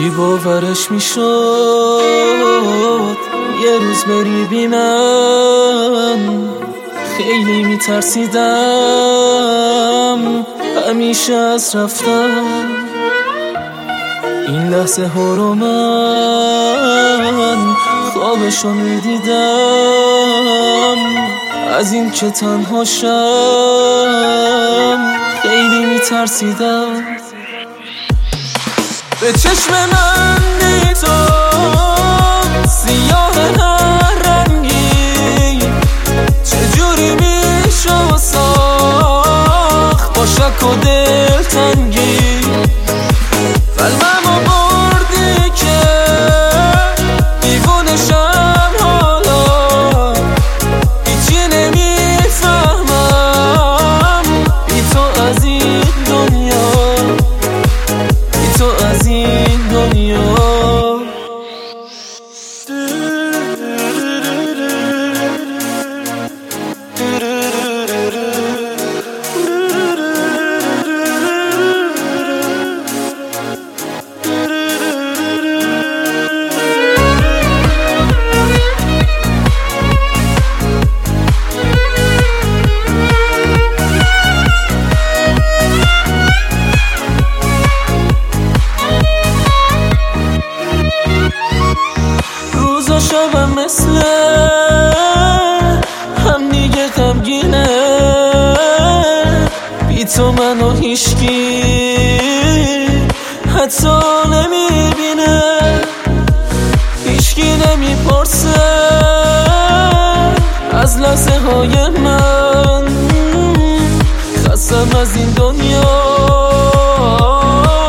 بی باورش میشد یه روز بری بی من. خیلی میترسیدم همیشه از رفتن. این لحظه ها رو من خوابشو میدیدم. از این که تنها شم خیلی میترسیدم. به چشم من بی تو سیاه هر رنگی چجوری میشه ساخت با شک و دلتنگی. قلبمو بردی که دیوونشم حالا هیچی نمیفهمم بی تو از این دنیا، بی تو از این دنیا. شبم مثل هم دیگه غمگینه. بی تو منو هیشکی حتی نمیبینه. هیشکی نمیپرسه از لحظه های من. خستم از این دنیا